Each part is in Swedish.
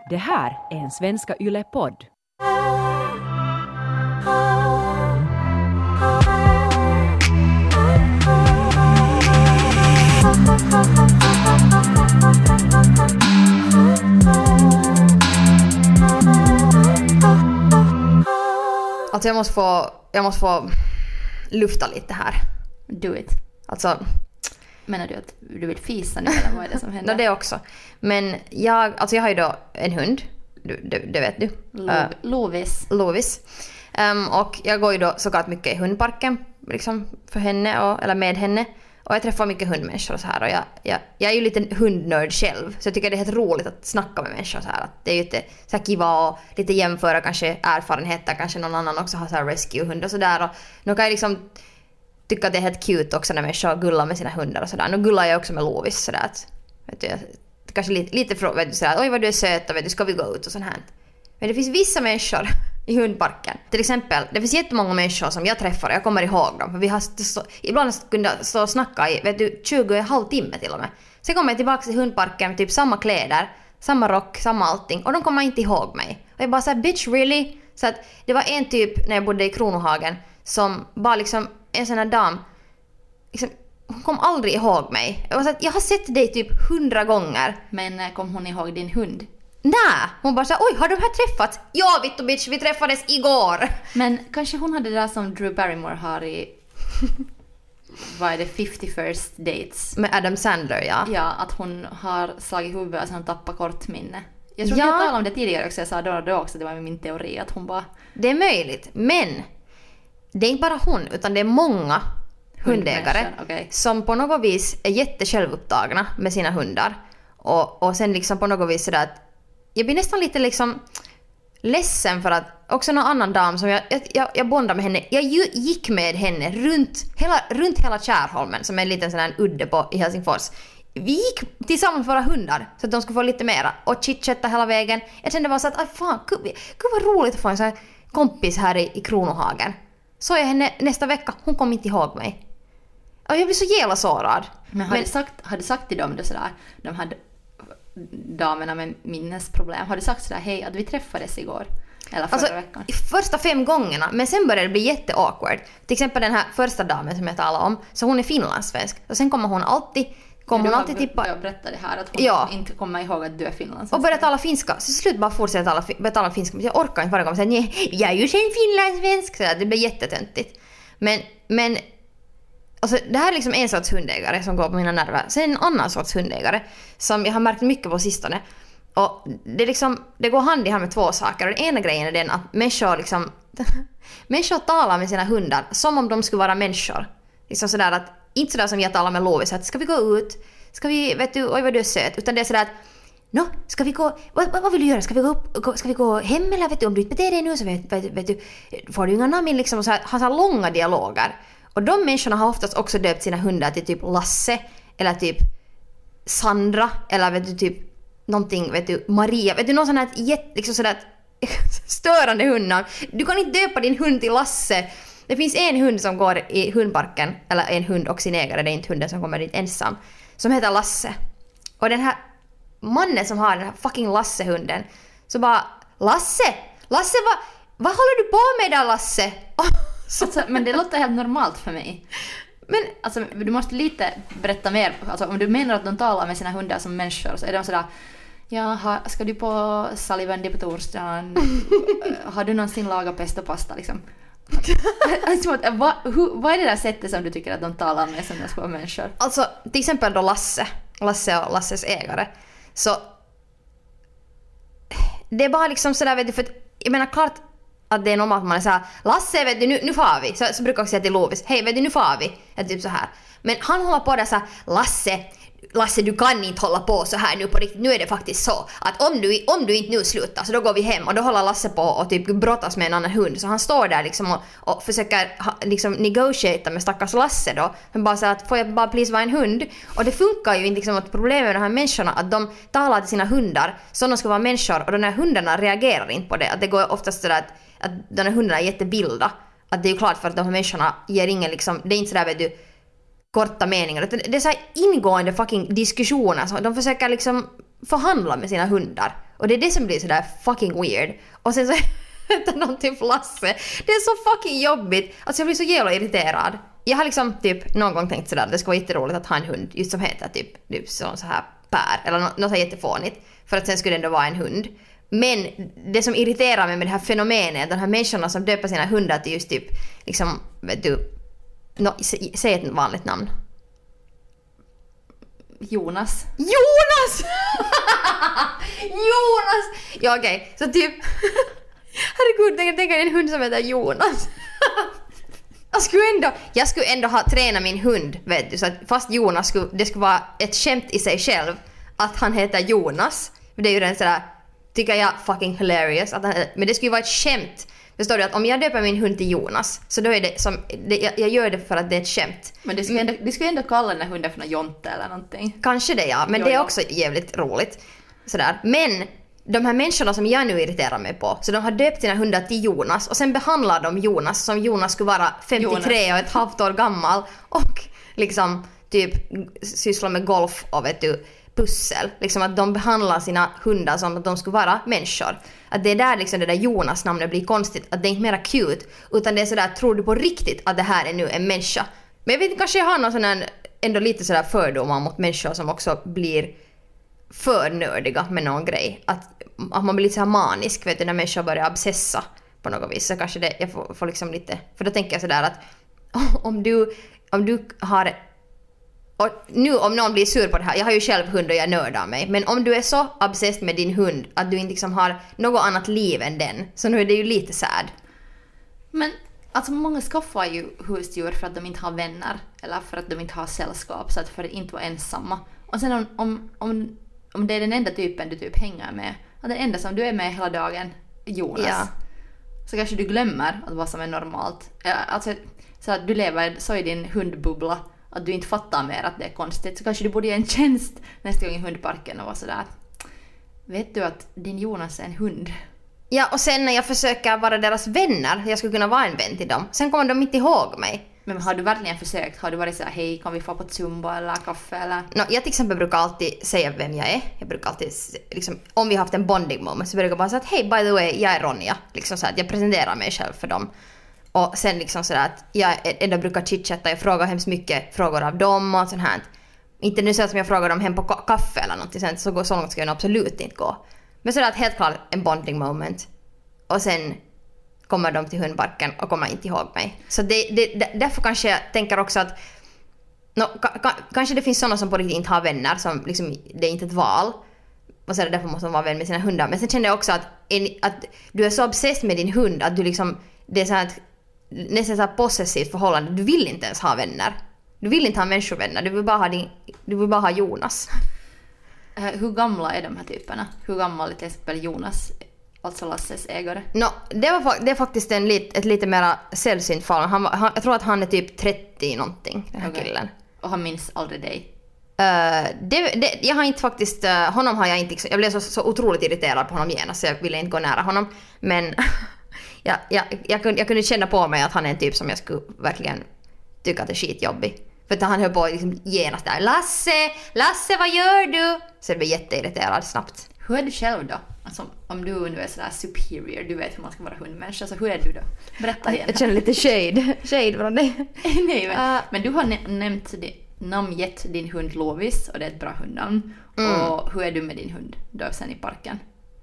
Det här är en Svenska Yle-podd. Alltså jag måste få lufta lite här. Do it. Alltså, menar du att du vill fisa nu eller vad är det som händer? det också. Men jag har ju då en hund. Det vet du. Lovis. Och jag går ju då såklart mycket i hundparken liksom för henne eller med henne. Och jag träffar mycket hundmänniskor och så här. Och jag är ju lite hundnörd själv. Så jag tycker det är helt roligt att snacka med människor så här. Att det är ju lite så här kiva och lite jämföra kanske erfarenheter. Kanske någon annan också har så här rescue-hund och sådär. Och nu kan jag liksom tycka att det är helt cute också när människor gullar med sina hundar och sådär. Nu gullar jag också med Lovis sådär att, vet du, kanske lite vet du, sådär, oj vad du är söt och vet du, ska vi gå ut och sånt här. Men det finns vissa människor i hundparken. Till exempel, det finns jättemånga människor som jag träffar och jag kommer ihåg dem. För vi har ibland kunnat stå och snacka i 20,5 timme till och med. Sen kommer jag tillbaka till hundparken med typ samma kläder, samma rock, samma allting. Och de kommer inte ihåg mig. Och jag bara såhär, bitch really? Så att det var en typ när jag bodde i Kronohagen som bara liksom, en sån här dam, liksom, hon kom aldrig ihåg mig. Jag var så att, jag har sett dig typ 100 gånger. Men kom hon ihåg din hund? Nej, hon bara så här, oj, har de här träffats? Ja, Vittu bitch, vi träffades igår. Men kanske hon hade det där som Drew Barrymore har i vad är det, 50 First Dates med Adam Sandler, ja. Ja, att hon har slagit huvudet och sen tappat kortminne. Jag tror att jag talade om det tidigare också. Jag sa då också, det var min teori att hon bara... Det är möjligt, men det är inte bara hon, utan det är många hundägare som på något vis är jättesjälvupptagna med sina hundar. Och sen liksom på något vis sådär att jag blir nästan lite liksom ledsen för att också någon annan dam som jag bondade med henne. Jag gick med henne runt hela Kärholmen som är en liten sån här udde i Helsingfors. Vi gick tillsammans med våra hundar så att de skulle få lite mera och chitchatta hela vägen. Jag kände bara så att fan, gud vad roligt att få en sån här kompis här i Kronohagen. Så jag henne nästa vecka, hon kom inte ihåg mig. Och jag blev så jävla sårad. Men har du sagt till dem det sådär, de här damerna med minnesproblem, har du sagt sådär, hej, att vi träffades igår? Eller förra veckan? Första 5 gångerna, men sen började det bli jätteawkward. Till exempel den här första damen som jag talade om, så hon är finlandssvensk. Och sen kommer hon alltid tippa... Jag berättade det här att hon inte kommer ihåg att du är finlandssvensk. Och börjar tala finska. Så slut bara fortsätta tala finska. Jag orkar inte varje gång säga, nej, jag är ju sen finlandssvensk. Så det blir jättetöntigt. Men alltså, det här är liksom en sorts hundägare som går på mina nerver. Sen en annan sorts hundägare som jag har märkt mycket på sistone. Och det går hand i hand med 2 saker. Och den ena grejen är den att människor talar med sina hundar som om de skulle vara människor. Liksom sådär att, inte sådär som jag talar med Lovis, att ska vi gå ut? Ska vi, vet du, oj vad du är söt. Utan det är sådär att, ska vi gå, vad vill du göra? Ska vi gå hem eller vet du, om du inte beter dig nu så vet du, får du inga namn liksom och så här, har så här långa dialoger. Och de människorna har oftast också döpt sina hundar till typ Lasse eller typ Sandra eller vet du typ någonting, vet du, Maria, vet du, någon sån här liksom sådär störande hundnamn. Du kan inte döpa din hund till Lasse. Det finns en hund som går i hundparken, eller en hund och sin ägare, det är inte hunden som kommer dit ensam, som heter Lasse. Och den här mannen som har den här fucking Lasse-hunden, så bara, Lasse, vad håller du på med där, Lasse? Alltså, men det låter helt normalt för mig. Men alltså, du måste lite berätta mer. Alltså, om du menar att de talar med sina hundar som människor, så är de sådär, jaha, ska du på Salivendi på torsdagen? Har du någonsin lagat pesto pasta liksom? Alltså, vad är det där sättet som du tycker att de talar med som de små människor? Alltså, till exempel då Lasse och Lasses ägare. Så det är bara liksom sådär, vet du, för att, jag menar klart att det är normalt att man är såhär, Lasse, vet du, nu far vi. Så brukar jag säga till Lovis, hej, vet du, nu far vi. Typ så här. Men han håller på där såhär, Lasse, du kan inte hålla på så här nu på riktigt. Nu är det faktiskt så att om du inte nu slutar så då går vi hem. Och då håller Lasse på och typ brottas med en annan hund. Så han står där liksom och försöker liksom negotiata med stackars Lasse då. Han bara säger att får jag bara please vara en hund. Och det funkar ju inte liksom, att problemet med de här människorna att de talar till sina hundar som de ska vara människor. Och de här hundarna reagerar inte på det. Att det går oftast sådär att de här hundarna är jättebilda. Att det är ju klart för att de här människorna ger ingen liksom, det är inte sådär, vet du, korta meningar. Det är så här ingående fucking diskussioner. Så de försöker liksom förhandla med sina hundar. Och det är det som blir sådär fucking weird. Och sen så heter någonting för Lasse. Det är så fucking jobbigt. Alltså jag blir så jävla irriterad. Jag har liksom typ någon gång tänkt sådär, det ska vara jätteroligt att ha en hund just som heter typ så här Per eller något så här jättefånigt. För att sen skulle det ändå vara en hund. Men det som irriterar mig med det här fenomenet, de här människorna som döper sina hundar till just typ liksom, vet du, säg ett vanligt namn. Jonas. Jonas! Ja okej, så typ herregud, tänk en hund som heter Jonas. Jag skulle ändå ha tränat min hund, vet du, så att fast Jonas det skulle vara ett skämt i sig själv att han heter Jonas. Det är ju den sådär, tycker jag, fucking hilarious att men det skulle ju vara ett skämt. Förstår du, att om jag döper min hund till Jonas så då är det som jag gör det för att det är ett skämt. Men det skulle ändå kalla den här hunden för någon Jonte eller någonting. Kanske det, ja, men det är också jävligt roligt sådär. Men de här människorna som jag nu irriterar mig på, så de har döpt sina hundar till Jonas och sen behandlar de Jonas som Jonas skulle vara 53 och ett halvt år gammal och liksom typ sysslar med golf och vet du, pussel. Liksom att de behandlar sina hundar som att de skulle vara människor. Att det är där liksom det där Jonas-namnet blir konstigt, att det är inte mera cute, utan det är sådär, tror du på riktigt att det här är nu en människa? Men jag vet inte, kanske jag har någon sån här, ändå lite sådär fördomar mot människor som också blir för nördiga med någon grej. Att man blir lite så här manisk, vet du, när människor börjar obsessa på något vis. Så kanske det, jag får liksom lite, för då tänker jag sådär att om du har, och nu om någon blir sur på det här, jag har ju själv hund och jag nördar mig, men om du är så obsessed med din hund att du inte liksom har något annat liv än den, så nu är det ju lite sad. Men alltså många skaffar ju husdjur för att de inte har vänner eller för att de inte har sällskap, så att för att inte vara ensamma. Och sen om det är den enda typen du typ hänger med, och den enda som du är med hela dagen, Jonas, ja, så kanske du glömmer att vad som är normalt. Alltså, så att du lever så i din hundbubbla att du inte fattar mer att det är konstigt, så kanske du borde ge en tjänst nästa gång i hundparken och vara sådär, vet du att din Jonas är en hund? Ja, och sen när jag försöker vara deras vänner, jag skulle kunna vara en vän till dem, sen kommer de inte ihåg mig. Men har du verkligen försökt? Har du varit såhär, hej, kan vi få på Zumba eller kaffe eller? Jag till exempel brukar alltid säga vem jag är. Jag brukar alltid, liksom, om vi har haft en bonding moment så brukar jag bara säga att hej, by the way, jag är Ronja. Liksom så att jag presenterar mig själv för dem. Och sen liksom sådär att jag ändå brukar chitchatta, jag frågar hemskt mycket frågor av dem och sånt här. Inte nu så att jag frågar dem hem på kaffe eller något, sen så långt ska jag absolut inte gå. Men sådär att helt klart en bonding moment. Och sen kommer de till hundparken och kommer inte ihåg mig. Så därför kanske jag tänker också att kanske det finns sådana som på riktigt inte har vänner, som liksom, det är inte ett val. Och så därför måste de vara vän med sina hundar. Men sen känner jag också att du är så obsessed med din hund att du liksom, det är så här nästan så här possessivt förhållande. Du vill inte ens ha vänner. Du vill inte ha människovänner. Du vill bara ha Jonas. Hur gamla är de här typerna? Hur gammal är till exempel Jonas, alltså Lasses ägare? Det är faktiskt ett lite mer sällsynt fall. Jag tror att han är typ 30 någonting, den här killen. Och han minns aldrig dig? Jag har inte faktiskt, honom har jag inte, jag blev så otroligt irriterad på honom genast så jag ville inte gå nära honom. Men jag kunde känna på mig att han är en typ som jag skulle verkligen tycka att är skitjobbig. För att han höll på liksom genast där, Lasse, vad gör du? Så jag blev jätteirriterad snabbt. Hur är du själv då? Alltså, om du nu är sådär superior, du vet hur man ska vara hundmänniska, så hur är du då? Berätta igen. Jag känner lite shade från dig. Nej, men du har namngett din hund Lovis, och det är ett bra hundnamn. Och hur är du med din hund då sen i parken?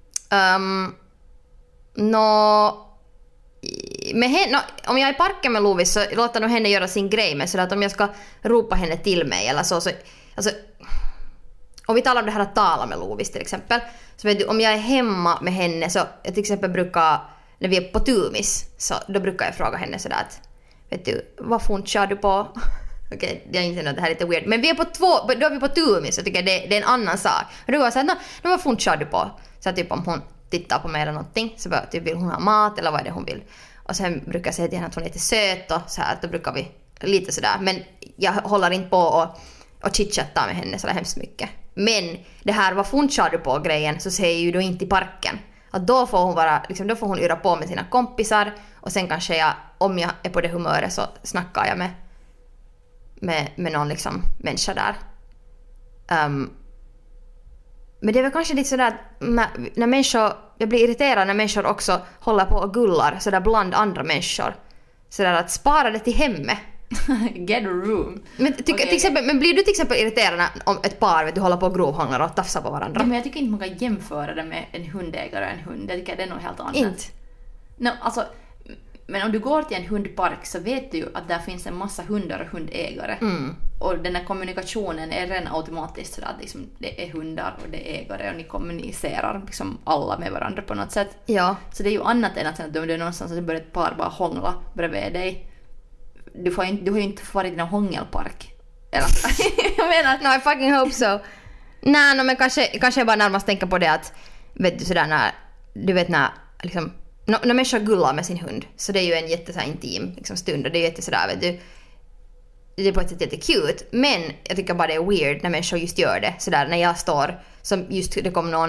Om jag är i parken med Lovis så låter nog henne göra sin grej, men så att om jag ska ropa henne till mig eller så alltså, om vi talar om det här att tala med Lovis till exempel, så vet du, om jag är hemma med henne så jag till exempel brukar, när vi är på tumis, så då brukar jag fråga henne sådär att, vet du, vad funchar du på? Okej, jag inser att det här är lite weird, men då är vi på tumis, så tycker jag det är en annan sak. Och då går jag såhär, vad funchar du på? Så typ om hon tittar på mig eller någonting så bara, typ, vill hon ha mat eller vad är det hon vill? Och sen brukar jag säga till henne att hon är lite söt och så här, då brukar vi lite sådär, men jag håller inte på och chitchattar med henne så hemskt mycket. Men det här, vad funchar du på grejen, så säger ju då inte i parken. Att då får hon vara, liksom, då får hon yra på med sina kompisar, och sen kanske om jag är på det humöret så snackar jag med någon liksom människa där. Men det är väl kanske lite sådär att när människor, jag blir irriterad när människor också håller på och gullar sådär bland andra människor. Sådär att spara det till hemmet. Get a room. Men, men blir du till exempel irriterad om ett par vet du håller på och grovhånglar och tafsar på varandra? Ja, men jag tycker inte man kan jämföra det med en hundägare och en hund. Jag tycker det är nog helt annat. Inte? No, alltså, men om du går till en hundpark så vet du ju att där finns en massa hundar och hundägare. Och den här kommunikationen är redan automatiskt så att liksom, det är hundar och det är ägare och ni kommunicerar liksom alla med varandra på något sätt. Ja. Så det är ju annat än att om du är någonstans och det börjar ett par bara hångla bredvid dig. Du har ju inte varit i en hångelpark. Eller, jag menar... No, I fucking hope so. Nej, men kanske jag bara närmast tänker på det att vet du sådär när du vet när liksom när människor gullar med sin hund så det är ju en intim liksom, stund och det är ju sådär vet du det är på ett sätt jättekul men jag tycker bara det är weird när människor just gör det sådär när jag står som just det kom någon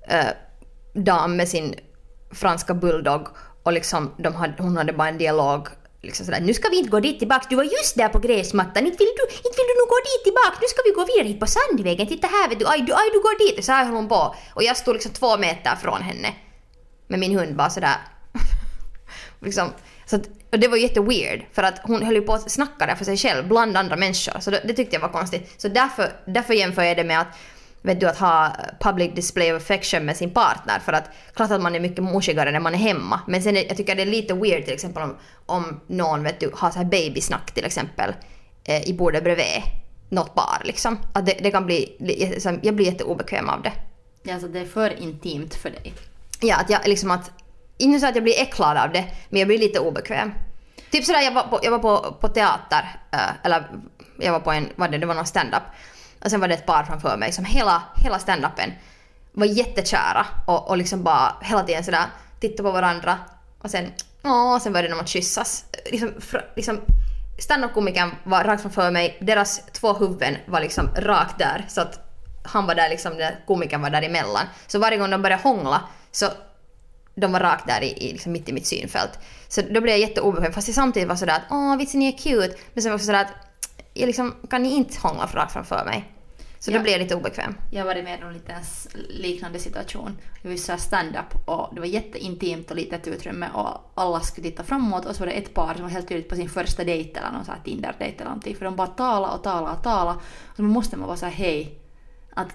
dam med sin franska bulldog och liksom hon hade bara en dialog liksom sådär, nu ska vi inte gå dit tillbaka, du var just där på gräsmattan, inte vill du nog gå dit tillbaka, nu ska vi gå vidare hit på Sandvägen, titta här vet du, aj du går dit, och så här höll hon på och jag stod liksom 2 meter från henne med min hund bara sådär liksom, så att, och det var jätteweird för att hon höll ju på att snacka där för sig själv bland andra människor så det tyckte jag var konstigt så därför jämför jag det med att vet du att ha public display of affection med sin partner för att klart att man är mycket morsigare när man är hemma men sen jag tycker det är lite weird till exempel om någon vet du har så här babysnack till exempel i bordet bredvid något par liksom att det kan bli jag blir jätteobekväm av det. Ja, alltså det är för intimt för dig. Ja, att jag liksom att inte så att jag blir äcklad av det men jag blir lite obekväm. Typ sådär jag var på teater eller jag var på det var någon stand-up. Och sen var det ett par framför mig som hela stand-upen var jättekära och liksom bara hela tiden sådär tittade på varandra och sen var det när man kyssas. Liksom stand-up-komikern var rakt framför mig, deras 2 huvuden var liksom rakt där så att han var där liksom, där komikern var där emellan. Så varje gång de började hångla så de var rakt där i liksom mitt i mitt synfält. Så då blev jag jätteobekväm fast jag samtidigt var sådär att vitsen ni är cute men sen var också sådär att jag liksom, kan ni inte hångla rakt framför mig? Så då blev jag lite obekväm. Jag har varit med om lite liknande situation. Det var så stand-up och det var jätteintimt och litet utrymme och alla skulle titta framåt och så var det ett par som var helt tydligt på sin första dejt eller någon sån här Tinder-dejt eller någonting för de bara tala och så måste man vara så här hej att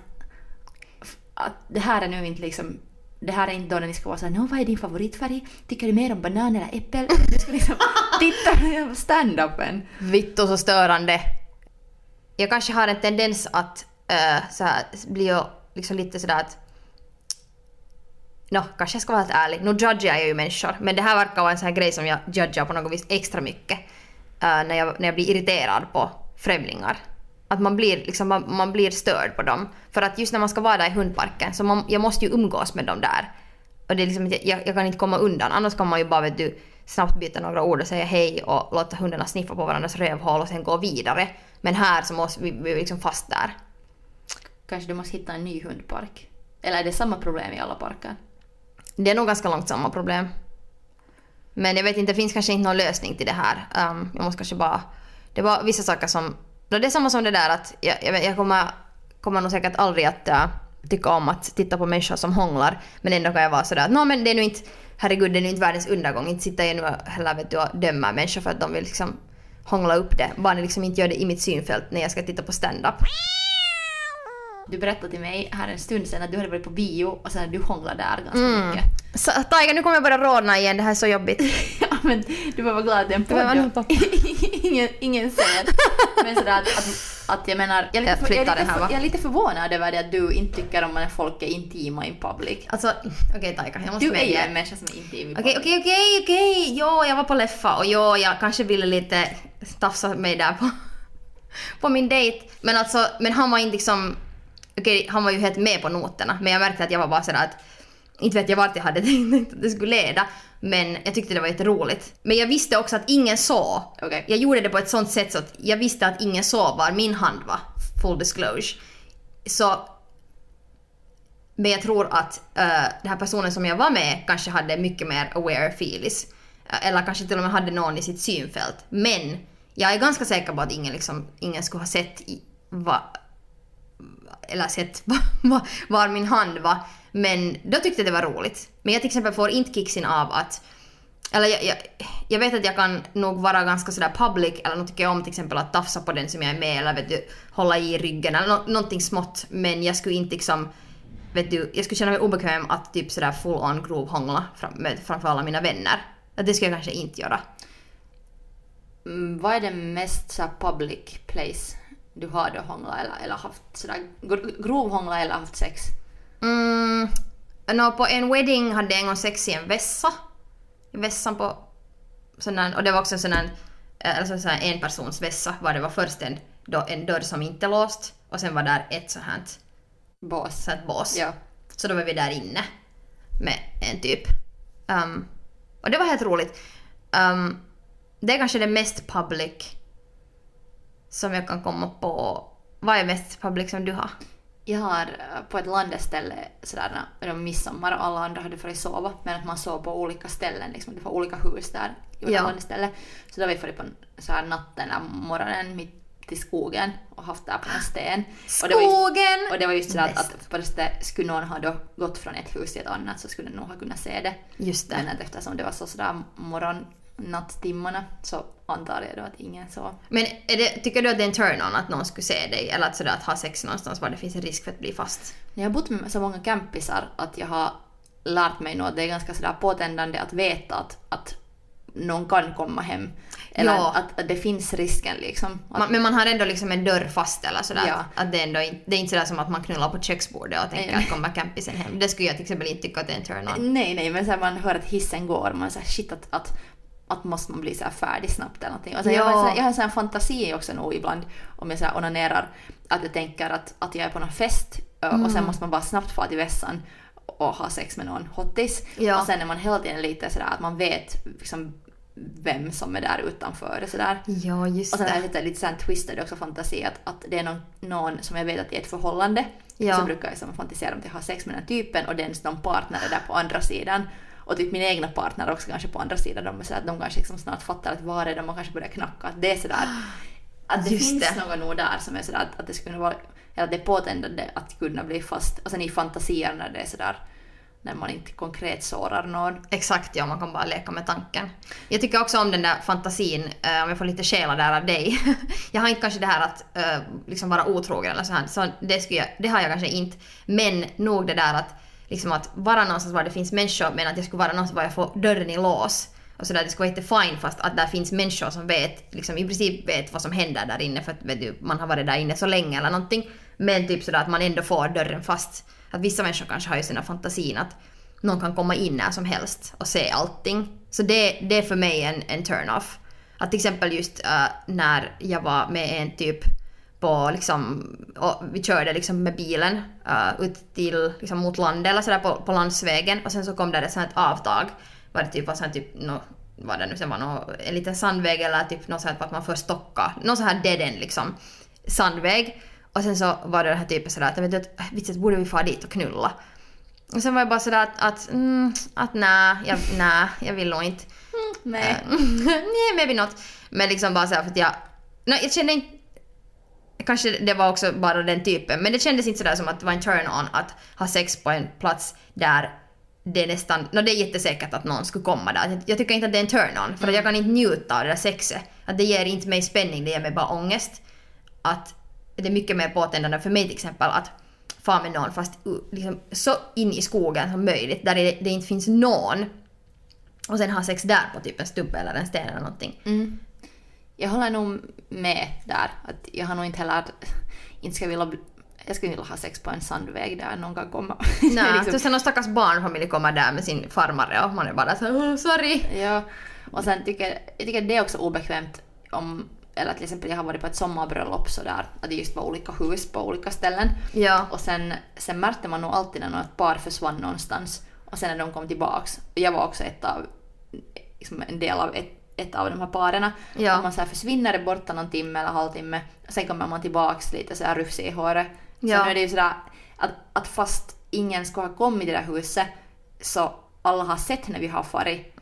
det här är nu inte liksom det här är inte då när ni ska vara såhär, vad är din favoritfärg? Tycker du mer om banan eller äppel? Du ska liksom titta på stand-upen. Vitt och så störande. Jag kanske har en tendens att så här, bli liksom lite sådär att kanske jag ska vara helt ärlig. Nu judgear jag ju människor. Men det här verkar vara en sån här grej som jag judgear på något vis extra mycket. När jag blir irriterad på främlingar. Att man blir störd på dem. För att just när man ska vara där i hundparken så jag måste ju umgås med dem där. Och det är liksom, jag kan inte komma undan. Annars kan man ju bara snabbt byta några ord och säga hej och låta hundarna sniffa på varandras rövhål och sen gå vidare. Men här så måste vi liksom fast där. Kanske du måste hitta en ny hundpark. Eller är det samma problem i alla parker? Det är nog ganska långt samma problem. Men jag vet inte, det finns kanske inte någon lösning till det här. Jag måste kanske bara... Det var vissa saker som... Det är samma som det där att jag kommer nog säkert aldrig att tycka om att titta på människor som hånglar. Men ändå kan jag vara sådär att men det är nu inte... Herregud, det är nu inte världens undergång. Inte sitta jag nu heller och döma människor för att de vill liksom hångla upp det. Bara ni liksom inte gör det i mitt synfält när jag ska titta på stand-up. Du berättade till mig här en stund sedan att du hade varit på bio och sen du hånglade där ganska mycket. Så, Taiga, nu kommer jag bara rådna igen. Det här är så jobbigt. Ja, men du var glad att det är en podd. Ingen ser. Men sådär att jag menar... Jag är lite förvånad över det att du inte tycker om när folk är intima in public. Alltså, okej Taika, jag måste du är en människa som är intim i public. Okej. Jo, jag var på Leffa och jag kanske ville lite tafsa mig där på min dejt. Men han var inte liksom... Okej, han var ju helt med på noterna. Men jag märkte att jag var bara sådär att... Inte vet jag vart jag hade tänkt att det skulle leda. Men jag tyckte det var jätteroligt. Men jag visste också att ingen såg. Okay. Jag gjorde det på ett sånt sätt så att jag visste att ingen såg var min hand var. Full disclosure. Så... Men jag tror att den här personen som jag var med kanske hade mycket mer aware feelings. Eller kanske till och med hade någon i sitt synfält. Men jag är ganska säker på att ingen skulle ha sett eller sett var min hand var. Men då tyckte jag det var roligt. Men jag till exempel får inte kicksin av att... Eller jag vet att jag kan nog vara ganska sådär public, eller nog tycker jag om till exempel att tafsa på den som jag är med, eller vet du, hålla i ryggen eller någonting smått. Men jag skulle inte liksom... Vet du, jag skulle känna mig obekväm att typ sådär full on grovhångla framför alla mina vänner. Att det skulle jag kanske inte göra. Vad är det mest så här, public place du har då hångla eller haft sådär grovhångla eller haft sex? På en wedding hade jag en gång sex i en vässa. I vässan på sån där, och det var också sån där, alltså en persons vässa, var det var först en dörr som inte låst och sen var där ett sånt här bås. Ja. Så då var vi där inne med en typ. Och det var helt roligt. Det är kanske det mest public som jag kan komma på. Vad är mest public som du har? Jag har på ett landeställe sådär när de midsommar och alla andra hade fått sova, men att man sov på olika ställen liksom, det var olika hus där i landestället. Så då har vi fått på så här natten eller morgonen mitt i skogen och haft där på en sten. Skogen! Och det var just så att på det stället skulle någon ha då gått från ett hus till ett annat så skulle nog ha kunnat se det. Just det. Men eftersom det var så sådär natttimmarna så antar jag då att ingen så. Men tycker du att det är en turn-on att någon skulle se dig eller att, sådär, att ha sex någonstans var det finns en risk för att bli fast? Jag har bott med så många campisar att jag har lärt mig nog att det är ganska sådär påtändande att veta att någon kan komma hem. Eller att det finns risken liksom. Men man har ändå liksom en dörr fast eller sådär. Ja. Att det är inte sådär som att man knullar på köksbordet och tänker att kommer campisen hem. Det skulle jag till exempel inte tycka att det är en turn-on. Nej, men så här, man hör att hissen går och man säger shit att måste man bli så här färdig snabbt eller någonting. Alltså, jag har en sån här fantasi också nog ibland om jag så här onanerar att jag tänker att jag är på någon fest och sen måste man bara snabbt få till vässan och ha sex med någon hottis. Och sen är man hela tiden lite sådär att man vet liksom vem som är där utanför sådär. Ja, just det. Och sen är det lite sån twisted också fantasi att det är någon som jag vet att det är ett förhållande. Så brukar jag som fantisera om att jag har sex med den typen och någon partner är där på andra sidan. Och typ min egna partner också kanske på andra sidan. De är så att de kanske liksom snart fattar att var är de och kanske börjar knacka. Att det är sådär att det finns någon nog där som är sådär att det skulle vara, eller det är påtändande att kunna bli fast. Och sen i fantasier när det är sådär när man inte konkret sårar någon. Exakt, ja, man kan bara leka med tanken. Jag tycker också om den där fantasin, om jag får lite själa där av dig. Jag har inte kanske det här att liksom vara otrogen eller så här. Så det har jag kanske inte. Men nog det där att liksom att vara någonstans var det finns människor, men att jag skulle vara någonstans var jag får dörren i lås. Och så där, det skulle vara inte fine fast att där finns människor som vet, liksom i princip vet vad som händer där inne för att vet du, man har varit där inne så länge eller någonting. Men typ sådär att man ändå får dörren fast. Att vissa människor kanske har ju sina fantasin att någon kan komma in när som helst och se allting. Så det är för mig en turn-off. Att till exempel just när jag var med en typ på liksom, och vi körde liksom med bilen ut till liksom mot landet eller sådär på landsvägen och sen så kom där ett sånt avtag. Var det typ var sån typ vad det nu sen var en liten sandväg eller typ något sånt att man får stocka någon så här dead end liksom sandväg. Och sen så var det här typen sådär att jag vet att vitset borde vi få dit och knulla. Och sen var jag bara sådär att nej, jag vill nog inte. Nej, maybe not. Men liksom bara såhär för att jag kände inte, kanske det var också bara den typen, men det kändes inte sådär som att det var en turn-on att ha sex på en plats där det är nästan, det är jättesäkert att någon skulle komma där. Jag tycker inte att det är en turn-on, för att jag kan inte njuta av det där sexet. Att det ger inte mig spänning, det ger mig bara ångest. Att det är mycket mer påtändande för mig till exempel att få med någon fast liksom så in i skogen som möjligt där det inte finns någon och sen ha sex där på typ en stubbe eller en sten eller någonting. Jag håller nog med där att jag har nog inte heller jag skulle vilja ha sex på en sandväg där någon kan komma. Nej, liksom. Sen någon stackars barnfamilj kommer där med sin farmare och man är bara så sorry. Ja, och sen tycker det är också obekvämt om, eller till exempel jag har varit på ett sommarbröllop så där att det just var olika hus på olika ställen. Ja. Och sen märkte man nog alltid när något par försvann någonstans och sen när de kom tillbaks. Jag var också en del av ett av de här parerna. Ja. Att man så här försvinner borta någon timme eller halvtimme och sen kommer man tillbaks lite så här rufsig i håret. Ja. Så nu är det ju sådär att fast ingen ska ha kommit i det där huset så alla har sett när vi har farit.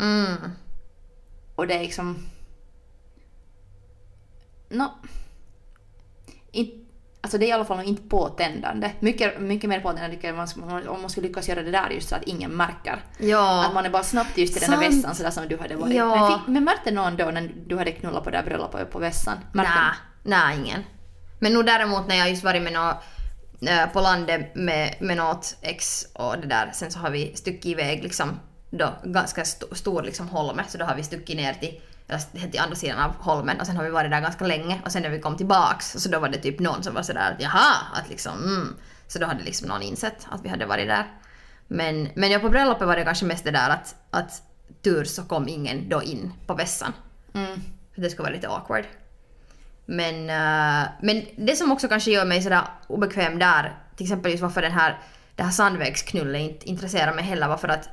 Och det är liksom Alltså det är i alla fall nog inte påtändande. Mycket mer påtändande tycker jag om man skulle lyckas göra det där just så att ingen märker. Ja. Att man är bara snabbt just i den där vässan sådär som du hade varit. Ja. Men märkte någon då när du hade knullat på det där bröllopet på vässan? Nej, ingen. Men nu däremot när jag just varit med på landet med något ex och det där, sen så har vi stuckit iväg liksom då ganska stor liksom holme, så då har vi stuckit ner till andra sidan av holmen och sen har vi varit där ganska länge och sen när vi kom tillbaks så då var det typ någon som var sådär att jaha, att liksom så då hade liksom någon insett att vi hade varit där. Men jag på bröllopet var det kanske mest det där att tur så kom ingen då in på vässan. För det skulle vara lite awkward. Men det som också kanske gör mig sådär obekväm där, till exempel just varför det här sandvägsknullet inte intresserar mig heller, var för att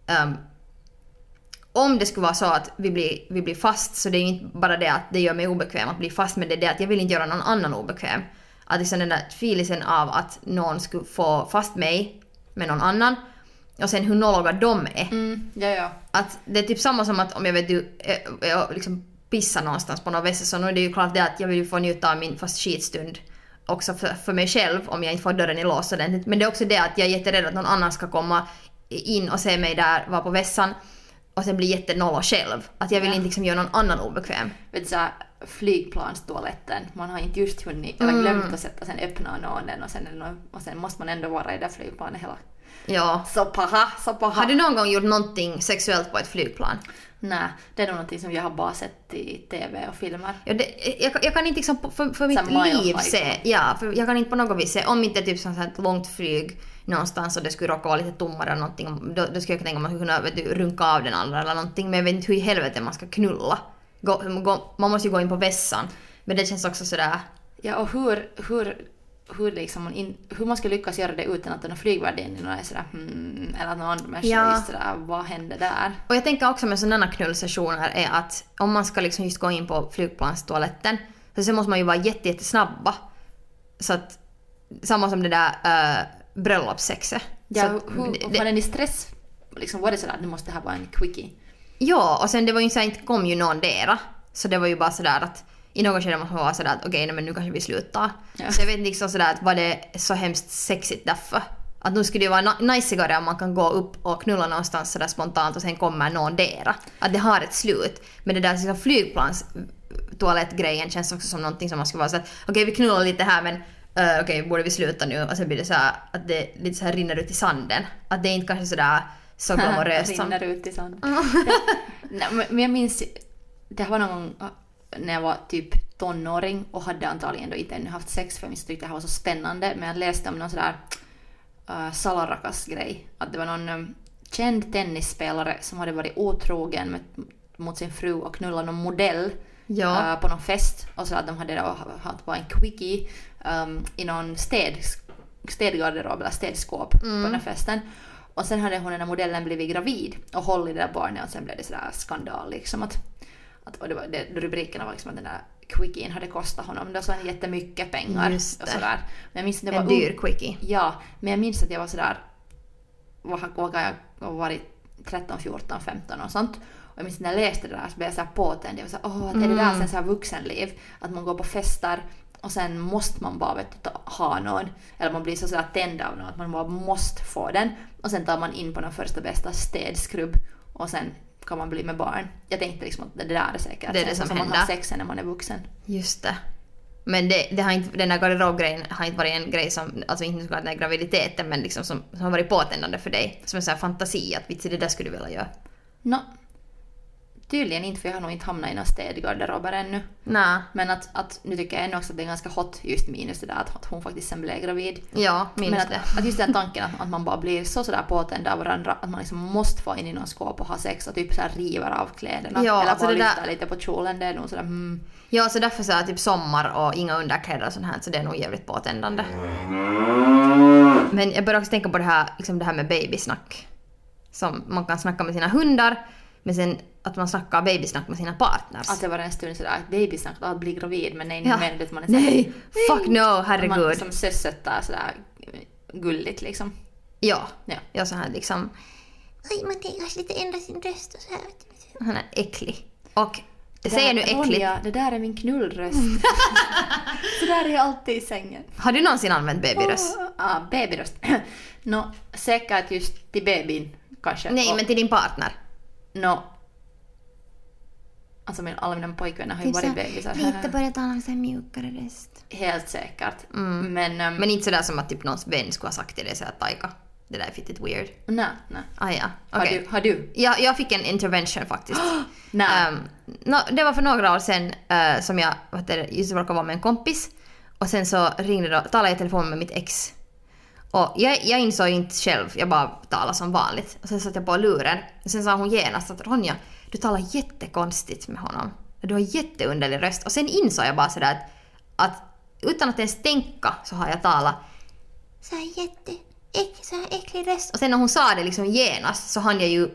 om det skulle vara så att vi blir fast, så det är inte bara det att det gör mig obekväm att bli fast, men det är det att jag vill inte göra någon annan obekväm. Att liksom den där feelingen av att någon skulle få fast mig med någon annan och sen hur nolliga de är. Ja. Att det är typ samma som att om jag jag liksom pissar någonstans på någon vässa, så nu är det ju klart det att jag vill få njuta av min fast skitstund också för mig själv om jag inte får dörren i lås ordentligt. Men det är också det att jag är jätterädd att någon annan ska komma in och se mig där, vara på vässan och sen bli jättenollig själv. Att jag vill inte liksom göra någon annan obekväm. Vet du såhär, flygplanstoaletten, man har inte just hunnit eller glömt att sätta, sen öppna nåden och sen måste man ändå vara i det flygplanet hela. Ja. Så paha. Har du någon gång gjort någonting sexuellt på ett flygplan? Nej, det är nog någonting som jag har bara sett i tv och filmer. Ja, jag kan inte liksom för mitt liv se. Ja, för jag kan inte på något vis se. Om inte typ sånt här långt flyg någonstans och det skulle råka vara lite tommare eller någonting, då skulle jag tänka att man skulle kunna runka av den andra eller någonting. Men jag vet inte hur i helvete man ska knulla. Man måste ju gå in på vässan. Men det känns också sådär. Ja, och hur man ska lyckas göra det utan att den flygvärdinnan är sådär eller att någon annan människa just sådär, vad händer där? Och jag tänker också med sådana knullsessioner är att om man ska liksom just gå in på flygplanstoaletten så måste man ju vara jättesnabba. Så att samma som det där bröllopssexet. Ja, var den i stress? Liksom, var det sådär att du måste ha bara en quickie? Ja, och sen det var ju så inte kom ju någon dera. Så det var ju bara sådär att i något skede måste man vara sådär att okej, men nu kanske vi slutar. Ja. Så jag vet inte liksom sådär att var det så hemskt sexigt därför. Att nu skulle det vara najsigare om man kan gå upp och knulla någonstans sådär spontant och sen kommer någon dera. Att det har ett slut. Men det där liksom flygplans toalettgrejen känns också som någonting som man ska vara såhär okej, vi knullar lite här men okej, borde vi sluta nu? Och sen blir det såhär att det lite såhär rinner ut i sanden. Att det är inte kanske sådär så glamoröst som... rinner ut i sanden. Nej, men jag minns, det var någon gång när jag var typ tonåring och hade antagligen då inte ännu haft sex, för jag tyckte det här var så spännande, men jag läste om någon sådär salarakas grej, att det var någon känd tennisspelare som hade varit otrogen mot sin fru och knullat någon modell på någon fest, och så att de hade då haft bara en quickie i någon städgarderob eller städskåp på den här festen. Och sen hade hon den här modellen blivit gravid och hållit det där barnet, och sen blev det sådär skandal liksom och det var rubrikerna var liksom att den där quickien hade kostat honom då så jättemycket pengar och sådär. Men jag minns att det var en dyr quickie. Ja, men jag minns att jag var sådär vågade jag varit 13, 14, 15 och sånt. Och jag minns när jag läste det där så blev jag såhär påtänd. Jag var såhär, att är det där sen såhär vuxenliv? Att man går på fester och sen måste man bara ha någon. Eller man blir så sådär tänd av någon att man bara måste få den. Och sen tar man in på den första bästa städskrubb och sen kan man bli med barn. Jag tänkte liksom att det där är säkert. Det är det som man har sex när man är vuxen. Just det. Men det har inte, den här garderobgrejen har inte varit en grej som, alltså inte den här graviditeten, men liksom som har varit påtändande för dig. Som en sån här fantasi att det där skulle du vilja göra. Tydligen inte, för jag har nog inte hamnat i någon städgarderober ännu. Nej. Men att nu tycker jag ändå också att det är ganska hot just minus det där att hon faktiskt sen blev gravid. Ja, minus det. Att just den tanken att man bara blir sådär påtänd av varandra att man liksom måste få in i någon skåp och ha sex och typ såhär river av kläderna. Ja, eller alltså bara det lyfta lite på kjolen. Det är nog sådär Ja, så därför så är typ sommar och inga underkläder och sånt här, så det är nog jävligt påtändande. Men jag börjar också tänka på det här, liksom det här med babysnack. Som man kan snacka med sina hundar, men sen att man snackar babysnack med sina partners. Att det var en stund sådär att babysnack, att bli gravid, men nej, men det man är nej, fuck no, herregud. Man som sössöttar sådär gulligt liksom. Ja, så här liksom. Oj, man tänker lite ändra sin röst och så här. Han är äcklig. Och Det säger nu äckligt. Ronja, det där är min knullröst. Så där är jag alltid i sängen. Har du någonsin använt babyröst? Ja, babyröst. Säkert just till babyn kanske. Nej, men till din partner. Alltså alla mina pojkvänner har ju varit bebisar. Lite börjat tala om så här mjukare röst. Helt säkert. Men inte sådär som att typ någons vän skulle ha sagt till dig så här, Taika, det där är fittigt weird. Nej. Ah, ja. Okay. Har du? Ja, jag fick en intervention faktiskt. Nej. Det var för några år sedan som jag just råkade vara med en kompis. Och sen så talade jag i telefon med mitt ex. Och jag insåg inte själv, jag bara talade som vanligt. Och sen satt jag på luren. Och sen sa hon genast att Ronja, du talar jättekonstigt med honom. Du har jätteunderlig röst. Och sen insåg jag bara sådär att utan att ens tänka så har jag talat så här äcklig röst. Och sen när hon sa det liksom genast så hann jag ju,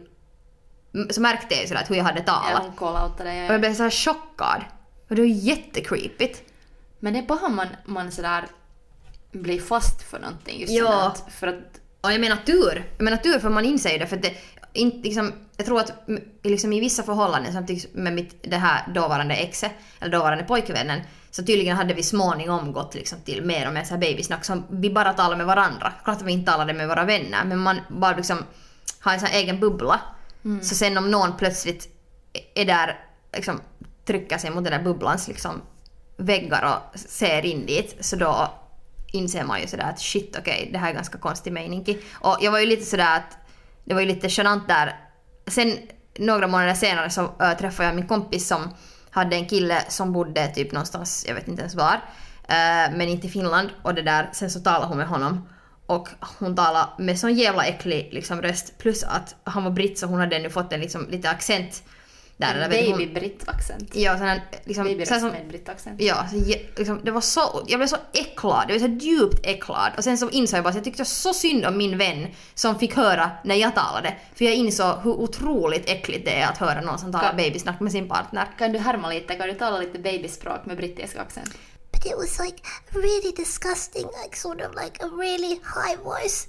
så märkte jag ju sådär att hur jag hade talat. Ja, hon callade dig. Och jag blev så här chockad. Och det var jättecreepigt. Men det är bara man sådär blir fast för någonting just för att... Och jag menar tur för man inser det, för att det inte liksom, jag tror att liksom i vissa förhållanden samtidigt med det här dåvarande exet eller dåvarande pojkvännen, så tydligen hade vi småningom gått liksom till mer och mer så här babysnack som vi bara talade med varandra. Klart att vi inte talade med våra vänner, men man bara liksom har en sån här egen bubbla. Så sen om någon plötsligt är där liksom trycker sig mot den där bubblans liksom väggar och ser in dit, så då inser man ju sådär att shit, okej, det här är ganska konstig mening. Och jag var ju lite sådär att det var ju lite genant där. Sen några månader senare så träffade jag min kompis som hade en kille som bodde typ någonstans, jag vet inte ens var, men inte i Finland. Och det där, sen så talade hon med honom. Och hon talade med sån jävla äcklig liksom, röst. Plus att han var britt, så hon hade nu fått en liksom, lite accent. Där, en baby-britt-accent. Ja, sån här, liksom, baby-röst med britt-accent. Ja, så, liksom, det var så, jag blev så äcklad. Jag blev så djupt äcklad. Och sen så insåg jag bara att jag tyckte så synd om min vän som fick höra när jag talade. För jag insåg hur otroligt äckligt det är att höra någon som talar babysnack med sin partner. Kan du härma lite? Kan du tala lite babyspråk med brittisk accent? But it was like really disgusting, like sort of like a really high voice.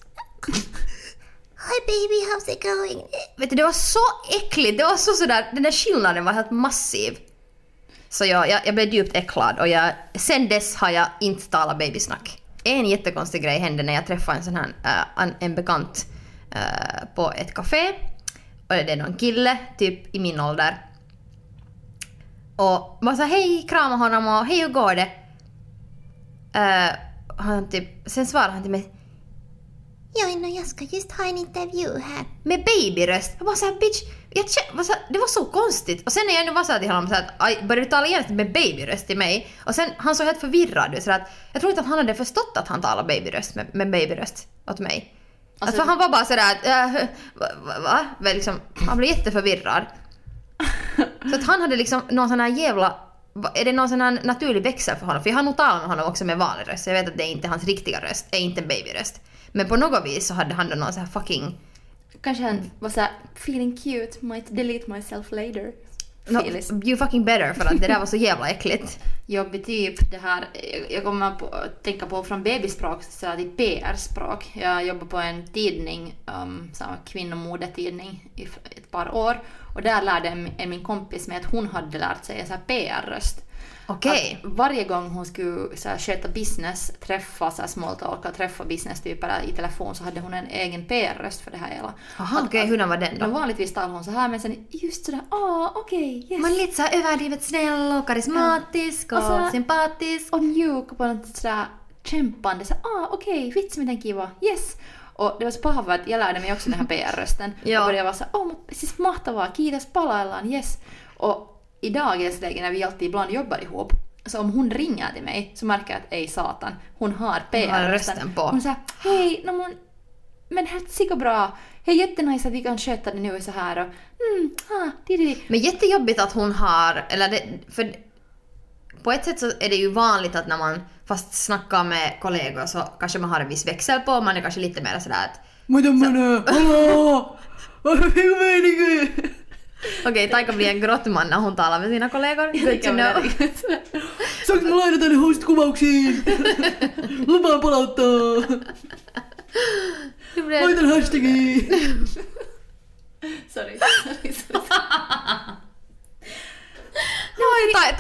Hi baby, how's it going? Vet du, det var så äckligt. Det var sådär, den där skillnaden var helt massiv. Så jag blev djupt äcklad. Och sen dess har jag inte talat babysnack. En jättekonstig grej hände när jag träffade en sån här en bekant på ett café. Och det är någon kille typ i min ålder. Och man sa hej, krama honom och hej, hur går det? Sen svarade han till mig: Jag ska just ha en intervju här. Med babyröst. Jag bara såhär, bitch, det var så konstigt. Och sen när jag nu var så till honom så att började du tala igen med babyröst till mig. Och sen han såg helt förvirrad ut, så att jag tror inte att han hade förstått att han talade babyröst med babyröst åt mig. Alltså, han var bara sådär va? Liksom, han blev jätteförvirrad. Så att han hade liksom någon sån här jävla, är det någon sån här naturlig växel för honom? För jag har nog talat med honom också med vanlig röst. Jag vet att det är inte hans riktiga röst, det är inte en babyröst. Men på något vis så hade han då någon så här fucking... Kanske han var såhär, feeling cute, might delete myself later. No, you fucking better, för att det där var så jävla äckligt. Jobbig typ det här, jag kommer att tänka på från babyspråk så till PR-språk. Jag jobbar på en tidning, kvinnomodetidning i ett par år. Och där lärde min kompis mig att hon hade lärt sig en sån här PR-röst. Okej. Varje gång hon skulle så här, sköta business, träffa så här, small talk och träffa business-typer i telefon, så hade hon en egen PR-röst för det här hela. Jaha, okej, hur var den då? Vanligtvis talade hon så här, men sen just sådär, okej, yes. Man är lite så här överdrivet snäll och karismatisk och sympatisk. Och mjuk och på något sådär kämpande, så okej, vits med den kiva, yes. Och det var så paha för att jag lärde mig också den här PR-rösten. Ja. Och började vara så siis mahtavaa, kiitos palaillaan, yes. Och i dagens läge när vi alltid ibland jobbar ihop, så om hon ringer till mig så märker jag att ej satan, hon har PR-rösten på. Hon säger, hej, men helt sikkert bra. Hej, jättenice att vi kan sköta det nu så här. Och, Men jättejobbigt att hon har, eller för på ett sätt så är det ju vanligt att när man fast snackar med kollegor så kanske man har en viss växel på, man är kanske lite mer sådär att... Okej, Taika blir en grottman när hon talar med sina kollegor. Good to know. Saanko mä lainata ne host-kuvauksiin? Lupaan palauttaa. Laitan hashtagiin. Sorry.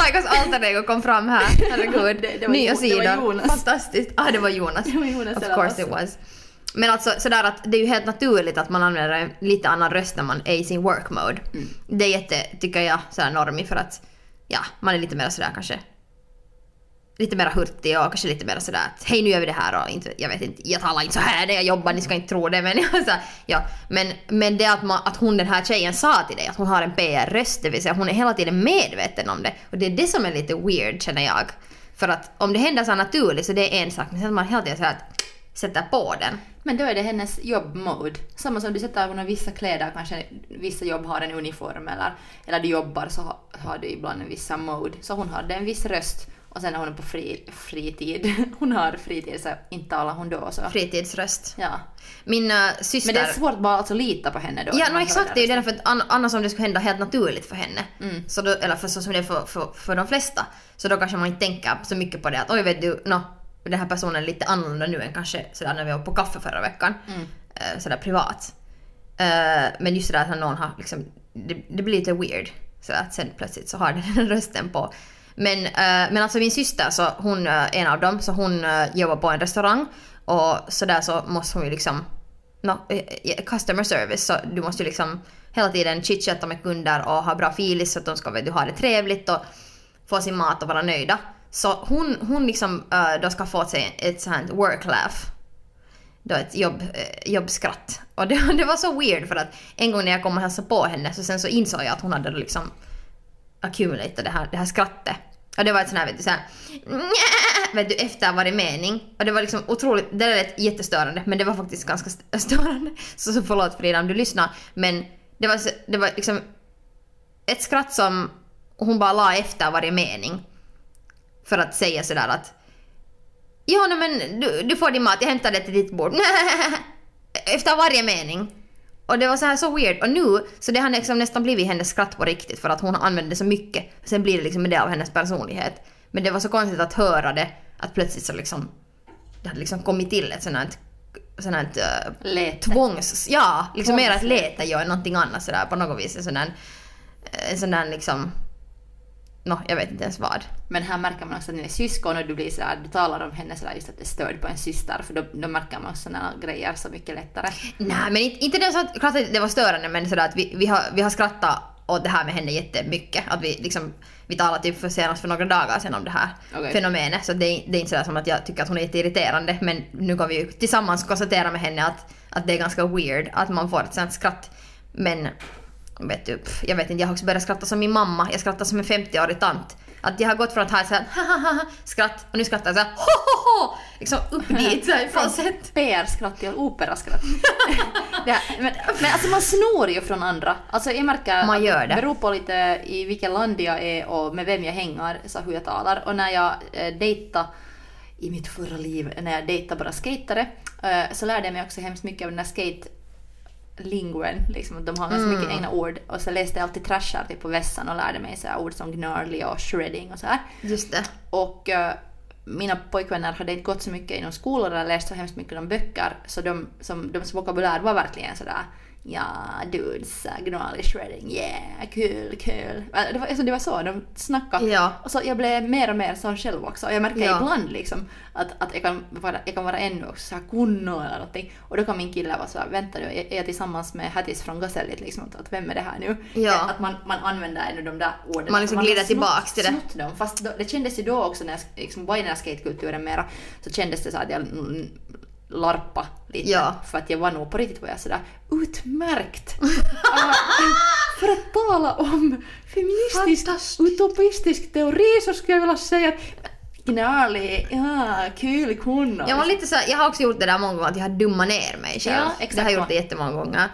Taikas alter ego kom fram här. Herregud. Det var Nya sidor. Det var Jonas. Fantastiskt. Det var Jonas. Det var Jonas Of eller course it was. Men alltså sådär att det är ju helt naturligt att man använder en lite annan röst när man är i sin work mode. Det är tycker jag, sådär normigt för att man är lite mer sådär kanske lite mer hurtig och kanske lite mer sådär att hej nu gör vi det här och inte, jag vet inte, jag talar inte så här när jag jobbar, ni ska inte tro det men men det att hon den här tjejen sa till dig att hon har en PR-röst, det vill säga hon är hela tiden medveten om det och det är det som är lite weird känner jag. För att om det händer så naturligt så det är en sak men sen man hela tiden så att sätter på den. Men då är det hennes jobbmode. Samma som du sätter hon har vissa kläder, kanske vissa jobb har en uniform eller du jobbar så har du ibland en vissa mode. Så hon har en viss röst och sen när hon är på fritid, hon har fritid så inte talar hon då så. Fritidsröst. Ja. Min syster... Men det är svårt bara alltså lita på henne då. Ja, no, exakt. Det är ju därför att annars om det skulle hända helt naturligt för henne. Så då, eller för så som det är för de flesta. Så då kanske man inte tänker så mycket på det att oj vet du, den här personen är lite annorlunda nu än kanske sådär när vi var på kaffe förra veckan. Sådär privat. Men just det där att någon har liksom, det blir lite weird. Så att sen plötsligt så har den rösten på. Men alltså min syster så hon en av dem så hon jobbar på en restaurang och så där så måste hon ju liksom customer service så du måste ju liksom hela tiden chitchatta med kunder och ha bra filis så att de ska ha det trevligt och få sin mat och vara nöjda. Så hon liksom då ska få sig ett sånt work laugh. Då ett jobbskratt. Och det var så weird för att en gång när jag kom och hälsade på henne så sen så insåg jag att hon hade liksom accumulated det här skrattet. Och det var ett sånt här, vet du, efter varje mening. Och det var liksom otroligt, det lät jättestörande, men det var faktiskt ganska störande. Så förlåt Frida om du lyssnar. Men det var liksom ett skratt som hon bara la efter varje mening. För att säga sådär att men du får din mat, jag hämtar det till ditt bord. Efter varje mening. Och det var så weird. Och nu, så det har liksom nästan blivit hennes skratt på riktigt för att hon använder det så mycket. Sen blir det liksom en del av hennes personlighet. Men det var så konstigt att höra det. Att plötsligt så liksom, det hade liksom kommit till ett sånt här tvångs... Ja, liksom mer att leta än någonting annat sådär på något vis. En sån där liksom... jag vet inte ens vad. Men här märker man också att ni är syskon och du blir sådär, du talar om henne sådär just att det är stöd på en syster för då märker man sådana grejer så mycket lättare. Nej, men inte det så att klart att det var störande men sådär att vi har skrattat åt det här med henne jättemycket. Att vi talade typ senast för några dagar sedan om det här fenomenet. Så det är inte sådär som att jag tycker att hon är jätteirriterande men nu kan vi ju tillsammans konstatera med henne att det är ganska weird att man får ett sånt skratt. Men vet du, jag vet inte, jag har också börjat skratta som min mamma. Jag skrattar som en 50-årig tant. Att jag har gått från att ha ett såhär skratt och nu skrattar jag såhär liksom upp dit såhär falsett. PR-skratt till opera-skratt. men alltså man snor ju från andra. Alltså jag märker man gör det. Det beror på lite i vilken land jag är och med vem jag hänger så hur jag talar. Och när jag dejtar i mitt förra liv, när jag dejtar bara skatare så lärde jag mig också hemskt mycket av den där skate-linguen, liksom, de har ganska mycket egna ord och så läste jag alltid trashar typ på vässan och lärde mig så här ord som gnarly och shredding och så här. Just det. Och mina pojkvänner hade inte gått så mycket inom skolor eller läst så hemskt mycket om böcker så deras vokabulär var verkligen sådär dudes, gnarly shredding, yeah, kul. Det var så, de snackade. Ja. Och så jag blev mer och mer sån själv också. Och jag märker ibland liksom att jag kan vara ännu också så här kunno eller någonting. Och då kan min kille vara så här, vänta nu, är jag tillsammans med Hattis från Gazellit liksom, att vem är det här nu? Ja. Att man använder ännu de där orden. Man liksom glider tillbaks till det. Dem. Fast det kändes ju då också när jag liksom var i den här skatekulturen mera, så kändes det så att jag larpa lite för att jag var nog på riktigt var jag sådär utmärkt för att tala om feministisk utopistisk teori så skulle jag vilja säga att gnarly, kul kunna. Jag var lite så, jag har också gjort det där många gånger att jag har dummat ner mig själv. Ja, exakt. Jag har gjort det jättemånga gånger.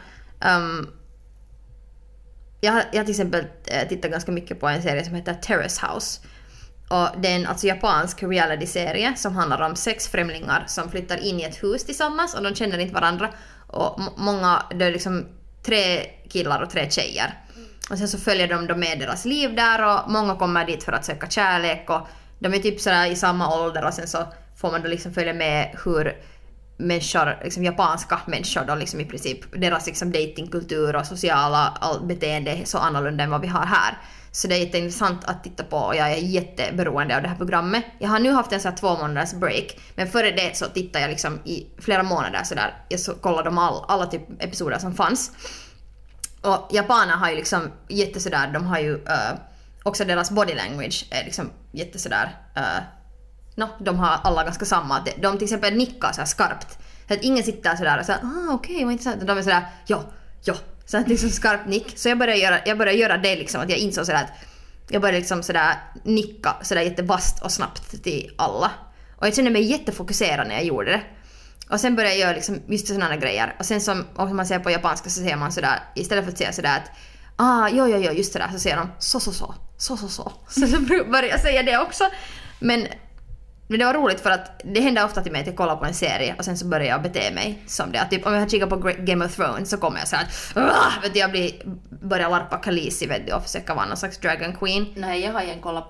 Jag har till exempel tittat ganska mycket på en serie som heter Terrace House. Och det är en alltså japansk reality-serie som handlar om 6 främlingar som flyttar in i ett hus tillsammans och de känner inte varandra. Och många, det är liksom 3 killar och 3 tjejer. Och sen så följer de med deras liv där och många kommer dit för att söka kärlek och de är typ sådär i samma ålder och sen så får man då liksom följa med hur människor, liksom japanska människor då liksom i princip, deras liksom datingkultur och sociala beteende är så annorlunda än vad vi har här. Så det är jätteintressant att titta på och jag är jätteberoende av det här programmet. Jag har nu haft en så här 2 månaders break, men före det så tittade jag liksom i flera månader så där. Jag kollade om alla typ episoder som fanns. Och japaner har ju liksom jättesådär, de har ju också deras body language är liksom jättesådär, de har alla ganska samma. De till exempel nickar så här skarpt. Så att ingen sitter sådär och såhär, okej, vad intressant. De är sådär, ja. Så att liksom skarpt nick. Så jag började göra det liksom, att jag insåg sådär att jag började liksom sådär nicka sådär jättebast och snabbt till alla. Och jag kände mig jättefokuserad när jag gjorde det. Och sen började jag göra liksom just sådana grejer. Och sen som man ser på japanska så ser man sådär, istället för att säga sådär att jo, just sådär, så säger de så. Så började jag säga det också. Men det var roligt för att det händer ofta till mig att jag kollar på en serie och sen så börjar jag bete mig som det. Typ om jag kikar på Game of Thrones så kommer jag så att vet du, börjar larpa Khaleesi, vet du, och försöka vara någon slags Dragon Queen. Nej, jag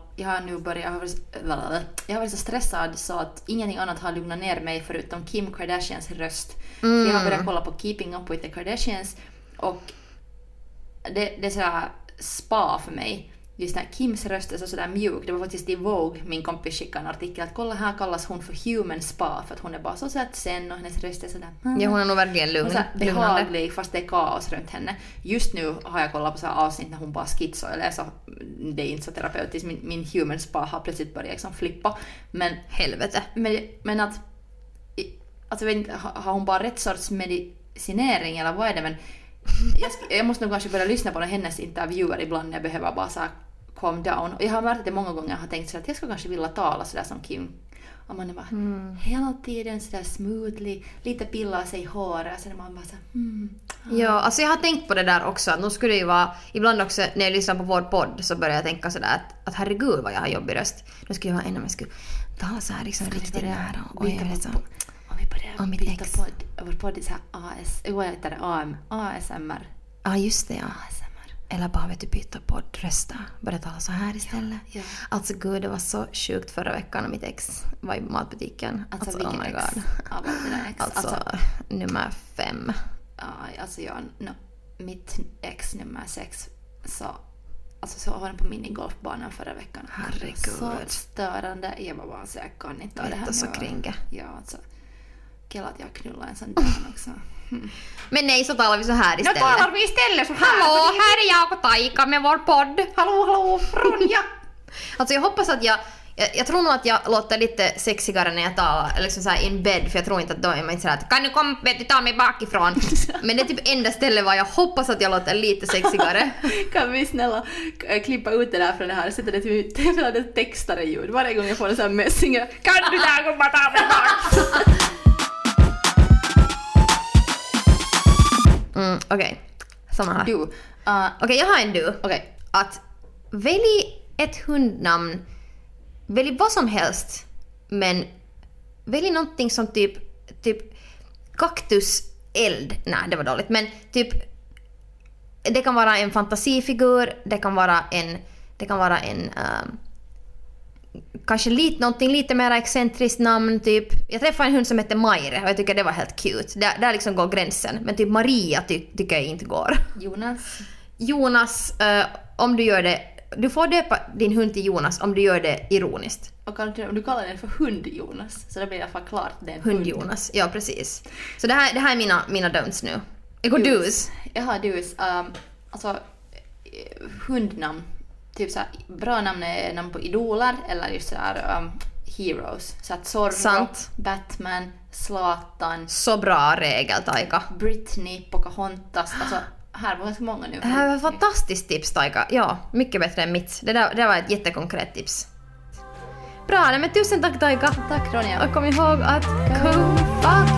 har varit så stressad så att ingenting annat har lugnat ner mig förutom Kim Kardashians röst. Så jag har börjat kolla på Keeping Up with the Kardashians och det är sådär spa för mig. Just när Kims röst är sådär mjuk. Det var faktiskt i Vogue min kompis skickade en artikel att kolla, här kallas hon för human spa för att hon är bara så sen och hennes röst är sådär ja, hon är nog verkligen lugn. Behaglig fast det är kaos runt henne. Just nu har jag kollat på så här avsnitt när hon bara skitsar eller så det är inte så terapeutiskt. Min human spa har plötsligt börjat liksom flippa. Men helvete. Men att alltså vet inte, har hon bara rätt sorts medicinering eller vad är det, men jag måste nog kanske börja lyssna på hennes intervjuer ibland när jag behöver bara så här calm down. Och jag har märkt att det många gånger har tänkt så att jag skulle kanske vilja tala sådär som Kim. Och man är bara hela tiden sådär smoothly, lite pillar sig i håret så man bara så Ja, alltså jag har tänkt på det där också. Nu skulle det ju vara, ibland också när jag lyssnar på vår podd så börjar jag tänka sådär att herregud vad jag har jobbig röst. Nu skulle jag vara om jag skulle tala så här liksom riktigt nära. Och jag är så om vi börjar byta podd, vår podd är såhär ASMR. Ja, just det, ja. ASMR. Eller bara vet du byta poddrösta. Börja tala så här istället. Ja. Alltså gud, det var så sjukt förra veckan när mitt ex var i matbutiken. Alltså oh my god. Alltså nummer 5. Ja, alltså mitt ex nummer 6 så var den på minigolfbanan förra veckan. Herregud. Så störande. Jag var bara så jag kan inte ta det här så kringe. Ja, alltså. Kul att jag knullar en sån där också. Men nej, så talar vi så här istället. Nu talar vi istället så här. Hallå, här är jag och Taika med vår podd. Hallå, Ronja. Alltså jag hoppas att jag tror nog att jag låter lite sexigare när jag talar, eller liksom så här in bed, för jag tror inte att då är man inte så att kan du komma och ta mig bakifrån. Men det är typ enda stället var jag hoppas att jag låter lite sexigare. Kan vi snälla klippa ut det där från det här och sätta det till det textare ljud varje gång jag får en sån här messing. Kan du där komma och ta mig bak? Okej. Samma här. Du. Okej, jag har en du. Okej. Att välj ett hundnamn. Välj vad som helst. Men välj någonting som typ kaktuseld. Nej, det var dåligt. Men typ det kan vara en fantasifigur. Det kan vara en kanske någonting lite mer excentriskt namn typ. Jag träffade en hund som hette Maire och jag tycker det var helt cute. Där liksom går gränsen. Men typ Maria tycker jag inte går. Jonas, om du gör det, du får döpa din hund till Jonas om du gör det ironiskt. Och om du kallar den för hund Jonas så det blir i alla fall klart den hund Jonas. Ja, precis. Så det här är mina don'ts nu. Jag går do's. Jag har do's. Alltså hundnamn. Typ såhär, bra namn är namn på idoler eller just sådär heroes. Så att Zorro, Batman, Zlatan. Så bra regel, Taika. Britney, Pocahontas. Alltså, här var ganska många nu. Det här var ett fantastiskt tips, Taika. Ja, mycket bättre än mitt. Det var ett jättekonkret tips. Bra, men tusen tack, Taika. Tack, Ronja. Och kom ihåg att go fuck